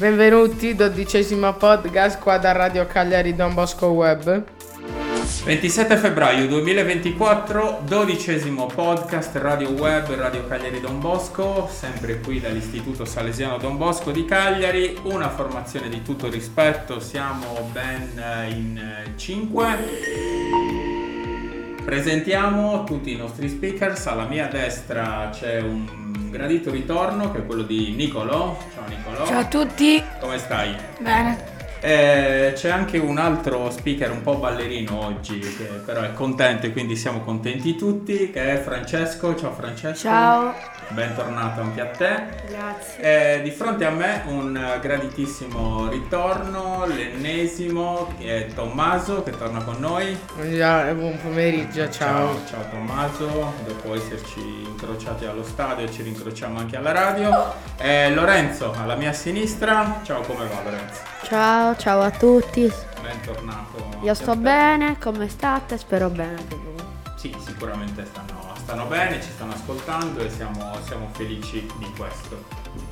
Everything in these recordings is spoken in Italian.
Benvenuti, 12° podcast qua da Radio Cagliari Don Bosco Web. 27 febbraio 2024, 12° podcast Radio Web Radio Cagliari Don Bosco, sempre qui dall'Istituto Salesiano Don Bosco di Cagliari, una formazione di tutto rispetto, siamo ben in 5. Presentiamo tutti i nostri speakers. Alla mia destra c'è un gradito ritorno che è quello di Nicolò. Ciao Nicolò. Ciao a tutti. Come stai? Bene. C'è anche un altro speaker un po' ballerino oggi, che però è contento e quindi siamo contenti tutti, che è Francesco. Ciao Francesco. Ciao. Bentornato anche a te. Grazie. Di fronte a me un graditissimo ritorno, l'ennesimo, che è Tommaso, che torna con noi. Buon pomeriggio, ciao. Ciao Tommaso, dopo esserci incrociati allo stadio ci rincrociamo anche alla radio. Lorenzo alla mia sinistra. Ciao, come va Lorenzo? Ciao a tutti. Bentornato. Io sto bene, come state? Spero bene anche voi. Sì, sicuramente stanno bene, ci stanno ascoltando e siamo felici di questo.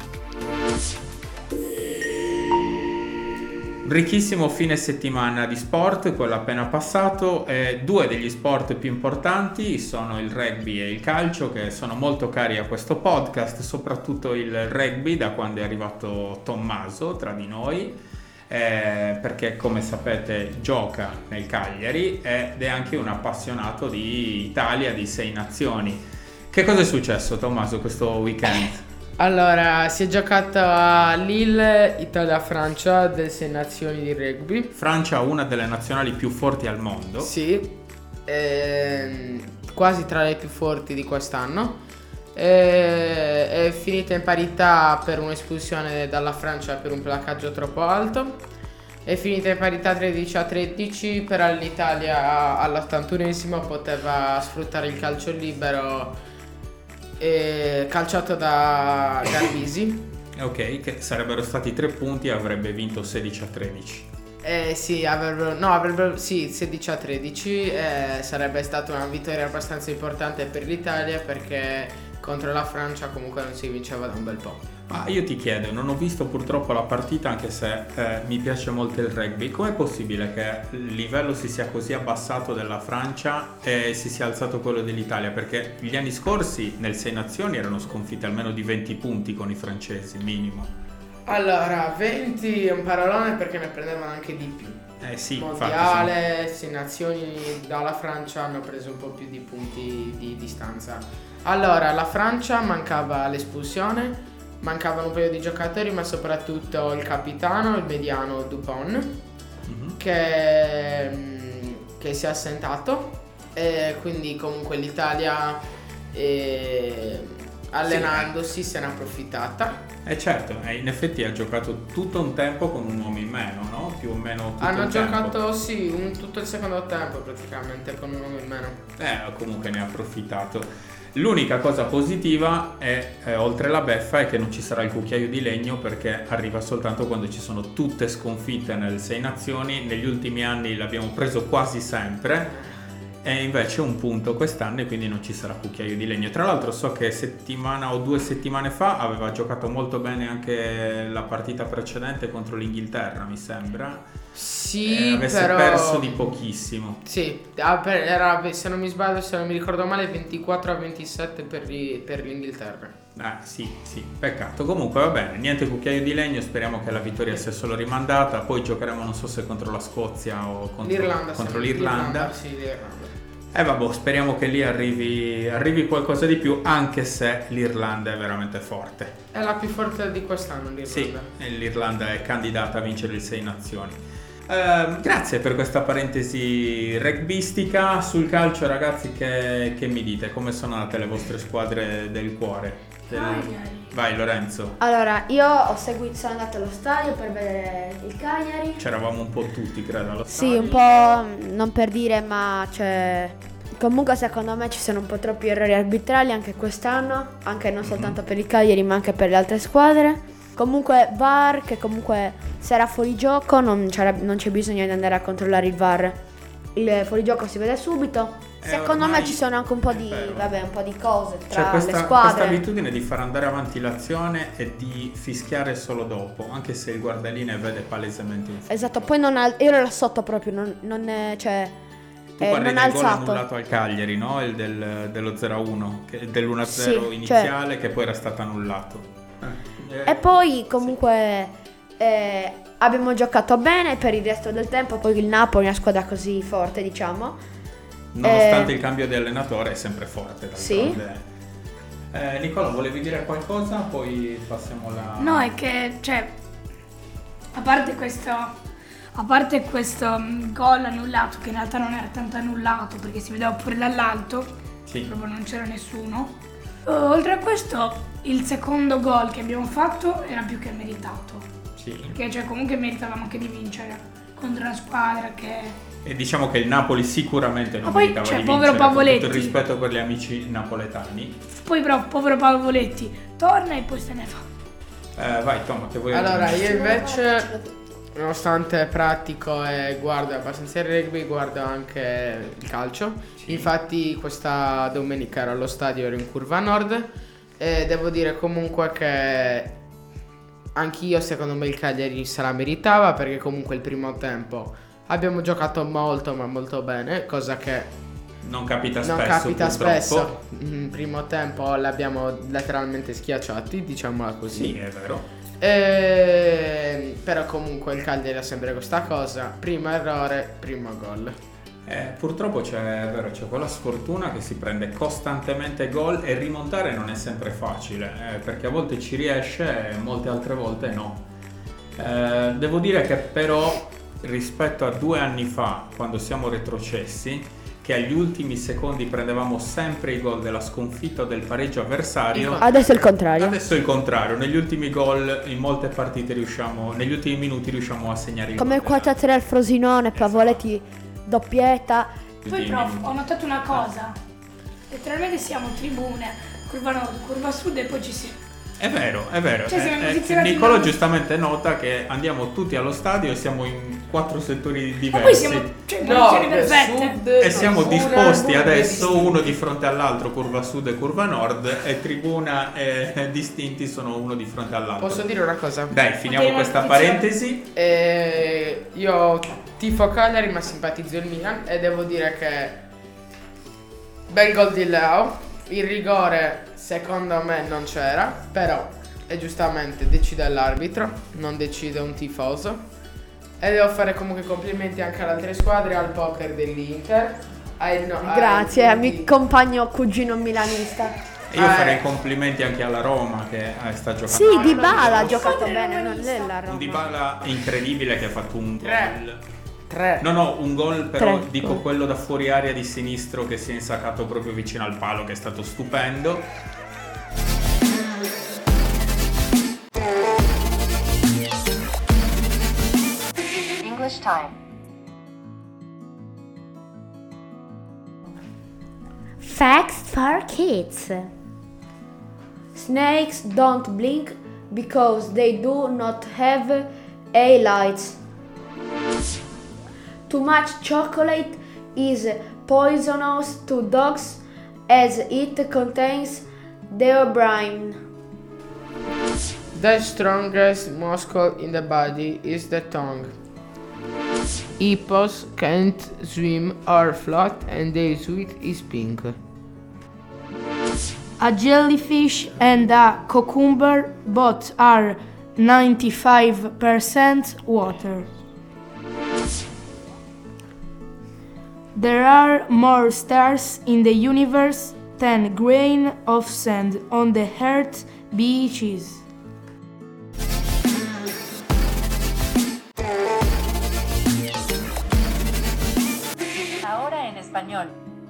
Ricchissimo fine settimana di sport, quello appena passato. Due degli sport più importanti sono il rugby e il calcio, che sono molto cari a questo podcast, soprattutto il rugby da quando è arrivato Tommaso tra di noi. Perché come sapete gioca nel Cagliari ed è anche un appassionato di Italia, di 6 nazioni. Che cosa è successo, Tommaso, questo weekend? Allora, si è giocato a Lille, Italia-Francia, delle 6 nazioni di rugby. Francia, una delle nazionali più forti al mondo. Sì, quasi tra le più forti di quest'anno. È finita in parità per un'espulsione dalla Francia per un placaggio troppo alto. È finita in parità 13-13, però l'Italia all'81esimo poteva sfruttare il calcio libero calciato da Garbisi. Ok, che sarebbero stati 3 punti e avrebbe vinto 16-13. Sì, avrebbero 16-13. Sarebbe stata una vittoria abbastanza importante per l'Italia, perché contro la Francia comunque non si vinceva da un bel po'. Ma io ti chiedo, non ho visto purtroppo la partita, anche se mi piace molto il rugby. Com'è possibile che il livello si sia così abbassato della Francia e si sia alzato quello dell'Italia? Perché gli anni scorsi nel 6 nazioni erano sconfitte almeno di 20 punti con i francesi, minimo. Allora, 20 è un parolone, perché ne prendevano anche di più. Sì, Mondiale, 6 nazioni dalla Francia hanno preso un po' più di punti di distanza. Allora, la Francia mancava l'espulsione, mancavano un paio di giocatori, ma soprattutto il capitano, il mediano Dupont, che si è assentato, e quindi comunque l'Italia allenandosi se n'è approfittata. Certo, in effetti ha giocato tutto un tempo con un uomo in meno, no? Più o meno tutto Hanno il giocato tempo. tutto il secondo tempo praticamente con un uomo in meno. Comunque ne ha approfittato. L'unica cosa positiva è, oltre la beffa, è che non ci sarà il cucchiaio di legno, perché arriva soltanto quando ci sono tutte sconfitte nelle 6 nazioni. Negli ultimi anni l'abbiamo preso quasi sempre, e invece un punto quest'anno, e quindi non ci sarà cucchiaio di legno. Tra l'altro so che settimana o 2 settimane fa aveva giocato molto bene anche la partita precedente contro l'Inghilterra, mi sembra. Sì, avesse però perso di pochissimo. Sì, era, se non mi sbaglio, se non mi ricordo male, 24-27 per l'Inghilterra. Sì, peccato. Comunque va bene, niente cucchiaio di legno, speriamo che la vittoria sia solo rimandata. Poi giocheremo, non so se contro la Scozia o contro l'Irlanda. Sì, l'Irlanda. Vabbè, speriamo che lì arrivi qualcosa di più, anche se l'Irlanda è veramente forte. È la più forte di quest'anno, l'Irlanda. Sì, l'Irlanda è candidata a vincere il 6 nazioni. Grazie per questa parentesi rugbistica. Sul calcio, ragazzi, che mi dite? Come sono andate le vostre squadre del cuore? Vai Lorenzo. Allora, io sono andato allo stadio per vedere il Cagliari. C'eravamo un po' tutti, credo, allo stadio. Sì, un po', non per dire, ma comunque secondo me ci sono un po' troppi errori arbitrali anche quest'anno, anche non soltanto per il Cagliari ma anche per le altre squadre. Comunque VAR, che comunque se era fuori gioco non c'è bisogno di andare a controllare il VAR. il fuorigioco si vede subito. Secondo ormai me ci sono anche un po' di, vero. un po' di cose C'è tra le questa squadre. abitudine di far andare avanti l'azione e di fischiare solo dopo, anche se il guardalinee vede palesemente un fallo. Esatto, poi era là sotto proprio, non è, cioè, Tu parli non ha del gol alzato. annullato al Cagliari, no? Il dello 0-1, dell'1-0 Sì, iniziale che poi era stato annullato. E poi comunque abbiamo giocato bene per il resto del tempo, poi il Napoli è una squadra così forte, diciamo. Nonostante il cambio di allenatore è sempre forte. Sì. Nicola, volevi dire qualcosa? Poi passiamo alla... No, è che, cioè, a parte questo gol annullato, che in realtà non era tanto annullato perché si vedeva pure dall'alto, Sì. proprio non c'era nessuno. Oltre a questo, il secondo gol che abbiamo fatto era più che meritato, Sì. perché cioè, comunque meritavamo anche di vincere contro una squadra che... E diciamo che il Napoli sicuramente non Ma poi, meritava cioè, di povero vincere, con Pavoletti. tutto il rispetto per gli amici napoletani. Poi però, povero Pavoletti, torna e poi se ne va. Vai Tom, che vuoi Allora, aggiungere? io invece, nonostante pratico e guardo abbastanza il rugby, guardo anche il calcio. Sì. Infatti questa domenica ero allo stadio, ero in Curva Nord e devo dire comunque che anch'io secondo me il Cagliari se la meritava, perché comunque il primo tempo abbiamo giocato molto ma molto bene, cosa che Non capita non spesso, capita purtroppo. spesso. In primo tempo l'abbiamo letteralmente schiacciati, diciamola così. Sì, è vero. Però comunque il Cagliari ha sempre questa cosa: primo errore, primo gol. Purtroppo c'è quella sfortuna che si prende costantemente gol e rimontare non è sempre facile, perché a volte ci riesce e molte altre volte no. Devo dire che però rispetto a 2 anni fa, quando siamo retrocessi, che agli ultimi secondi prendevamo sempre i gol della sconfitta o del pareggio avversario, Adesso è il contrario. adesso è il contrario. Negli ultimi gol in molte partite negli ultimi minuti riusciamo a segnare il Come il gol. 4-3 al Frosinone, Pavoletti doppietta. Poi prof, ho notato una cosa, letteralmente siamo tribune, curva nord, curva sud e poi ci siamo. È vero, è vero. Cioè, siamo posizionati Nicolò da- giustamente nota che andiamo tutti allo stadio e siamo in 4 settori Ma diversi. poi siamo, cioè, posizioni perfette. E siamo tribuna, disposti curve adesso distinte. uno di fronte all'altro, curva sud e curva nord, e tribuna e distinti sono uno di fronte all'altro. Posso dire una cosa? Dai, finiamo Potremmo questa iniziare. parentesi. Io tifo Cagliari ma simpatizzo il Milan e devo dire che bel gol di Leo. Il rigore secondo me non c'era, però e giustamente decide l'arbitro, non decide un tifoso. E devo fare comunque complimenti anche alle altre squadre, al poker dell'Inter. Grazie al mio compagno cugino milanista. E io farei complimenti anche alla Roma che sta giocando. Sì, Dybala ha giocato bene, non è la Un Roma. Dybala incredibile che ha fatto un gol. 3. No, un gol però 3. dico quello da fuori area di sinistro che si è insaccato proprio vicino al palo, che è stato stupendo. English time. Facts for kids. Snakes don't blink because they do not have eyelids. Too much chocolate is poisonous to dogs as it contains diobrine. The strongest muscle in the body is the tongue. Hippos can't swim or float and their sweat is pink. A jellyfish and a cucumber both are 95% water. There are more stars in the universe than grain of sand on the earth beaches. Ahora en español.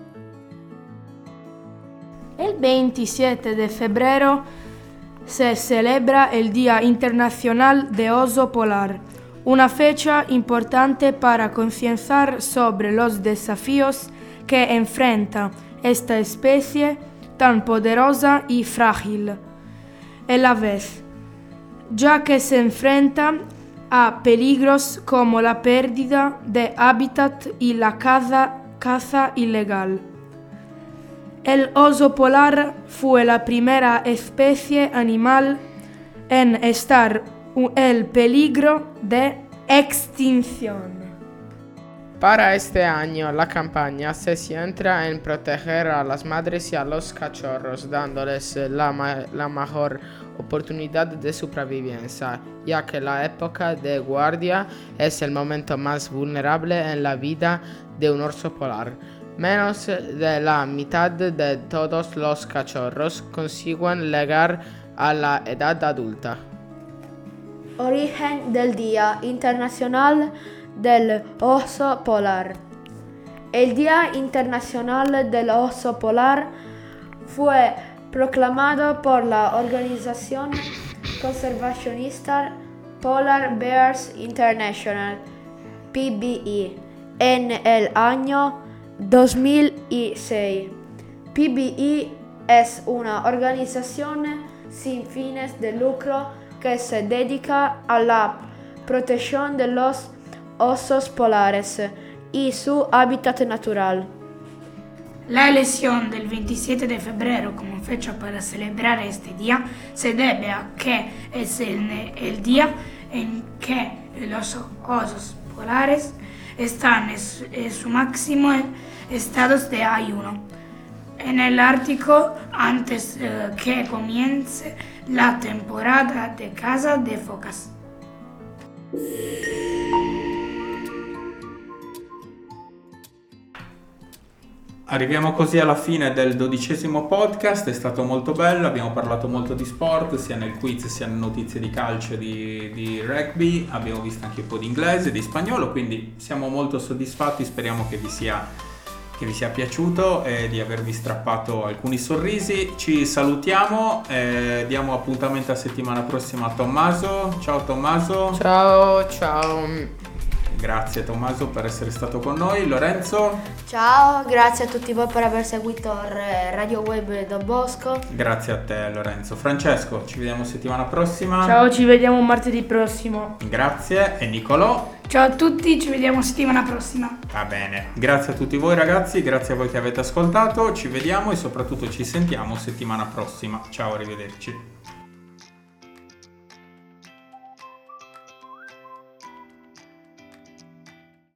El 27 de febrero se celebra el Día Internacional de Oso Polar, una fecha importante para concienciar sobre los desafíos que enfrenta esta especie tan poderosa y frágil a la vez, ya que se enfrenta a peligros como la pérdida de hábitat y la caza ilegal. El oso polar fue la primera especie animal en estar en peligro de extinción. Para este año la campaña se centra en proteger a las madres y a los cachorros, dándoles la mejor oportunidad de supervivencia, ya que la época de guardia es el momento más vulnerable en la vida de un oso polar. Menos de la mitad de todos los cachorros consiguen llegar a la edad adulta. Origen del Día Internacional del Oso Polar. El Día Internacional del Oso Polar fue proclamado por la organización conservacionista Polar Bears International, PBI, en el año 2006. PBI es una organización sin fines de lucro que se dedica a la protección de los osos polares y su hábitat natural. La elección del 27 de febrero como fecha para celebrar este día se debe a que es el día en que los osos polares están en su máximo estado de ayuno en el Ártico antes que comience la temporada de caza de focas. Arriviamo così alla fine del 12° podcast, è stato molto bello, abbiamo parlato molto di sport, sia nel quiz sia nelle notizie di calcio e di rugby, abbiamo visto anche un po' di inglese, di spagnolo, quindi siamo molto soddisfatti, speriamo che vi sia piaciuto e di avervi strappato alcuni sorrisi. Ci salutiamo, diamo appuntamento a settimana prossima a Tommaso. Ciao Tommaso. Ciao. Grazie Tommaso per essere stato con noi. Lorenzo. Ciao, grazie a tutti voi per aver seguito Radio Web Don Bosco. Grazie a te Lorenzo. Francesco, ci vediamo settimana prossima. Ciao, ci vediamo martedì prossimo. Grazie. E Nicolò. Ciao a tutti, ci vediamo settimana prossima. Va bene, grazie a tutti voi ragazzi, grazie a voi che avete ascoltato, ci vediamo e soprattutto ci sentiamo settimana prossima. Ciao, arrivederci.